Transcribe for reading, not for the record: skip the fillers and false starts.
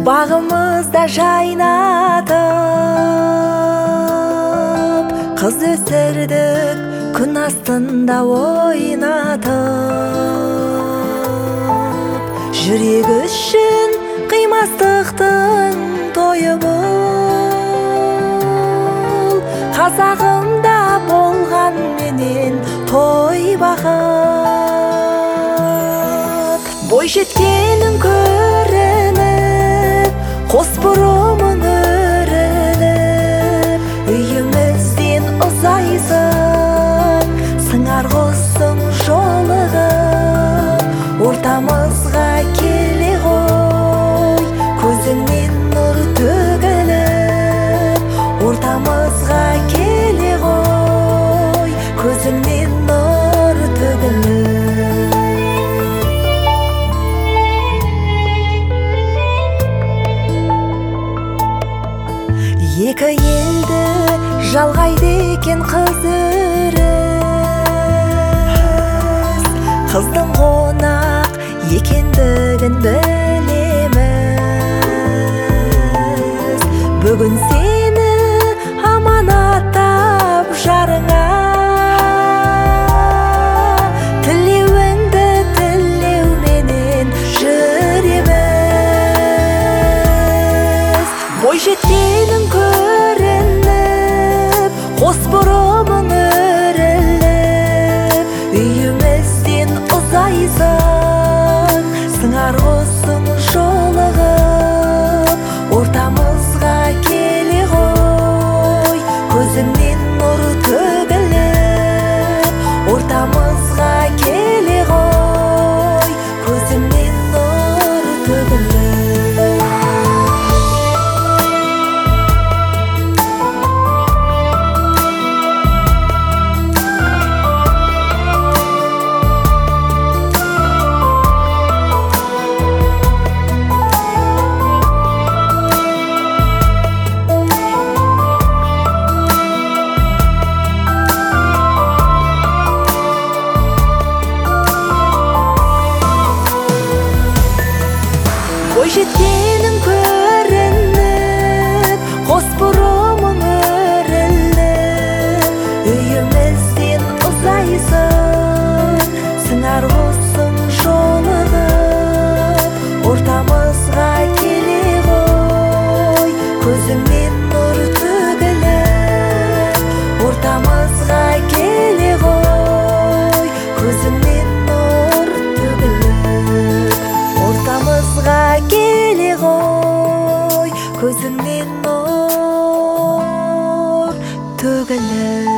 Bağımızda jaynatıp, kız ösürdük gün astında oynatıp. Жүрек үшін қимастықтың тойы бұл, қазағымда болған менен той бақыт. Бой жеткенің көрініп, қос бұрымың өріліп, үйімізден ұзайсың, сыңар құсың жолығып. Ортамызға келе ғой, көзіңнен нұр төгіліп. Ортамызға келе ғой, көзіңнен нұр төгіліп. Екі елді жалғайды екен қыз өріс, қыздың қонақ екендігін білеміз. Бүгін сені аманаттап жарыңа, тілеуіңді тілеуменен жүреміз. Бой жеткенің көрініп, қос бұрымың өріліп, үйімізден ұзайсың, сыңар құсың жолығып. Ортамызға келе ғой, көзіңнен нұр төгіліп. Ортамызға келе ғой, көзіңнен нұр төгіліп. Бой жеткенің көрініп, қос бұрымың өріліп, үйімізден ұзайсың, сыңар құсың жолығып. Ортамызға келе ғой, көзіңнен нұр төгіліп. Ортамызға келе ғой, көзіңнен нұр төгіліп. Ортамызға келе ғой, көзіңнен нұр төгіліп.